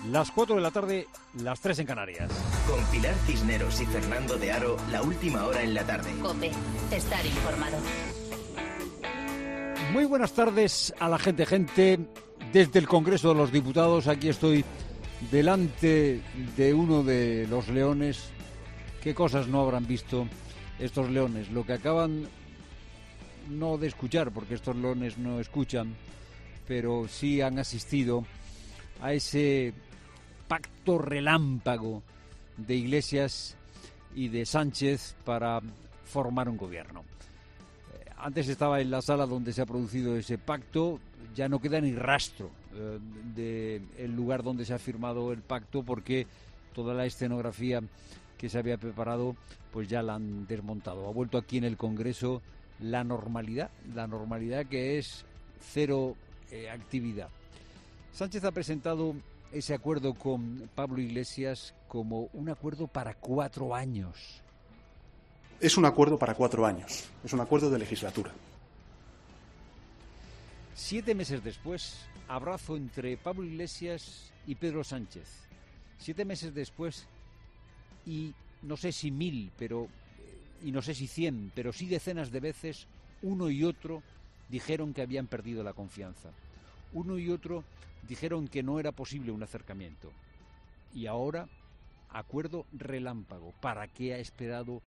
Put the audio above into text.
Las 4 de la tarde, las 3 en Canarias. Con Pilar Cisneros y Fernando de Aro, la última hora en la tarde. COPE, estar informado. Muy buenas tardes a la gente. Desde el Congreso de los Diputados, aquí estoy delante de uno de los leones. ¿Qué cosas no habrán visto estos leones? Lo que acaban no de escuchar, porque estos leones no escuchan, pero sí han asistido a ese pacto relámpago de Iglesias y de Sánchez para formar un gobierno. Antes estaba en la sala donde se ha producido ese pacto, ya no queda ni rastro del lugar donde se ha firmado el pacto, porque toda la escenografía que se había preparado pues ya la han desmontado. Ha vuelto aquí en el Congreso la normalidad que es cero actividad. Sánchez ha presentado ese acuerdo con Pablo Iglesias como un acuerdo para 4 años. Es un acuerdo para 4 años, es un acuerdo de legislatura. 7 meses después, abrazo entre Pablo Iglesias y Pedro Sánchez. 7 meses después, y no sé si 1000, y no sé si 100, pero sí decenas de veces, uno y otro dijeron que habían perdido la confianza. Uno y otro dijeron que no era posible un acercamiento. Y ahora, acuerdo relámpago. ¿Para qué ha esperado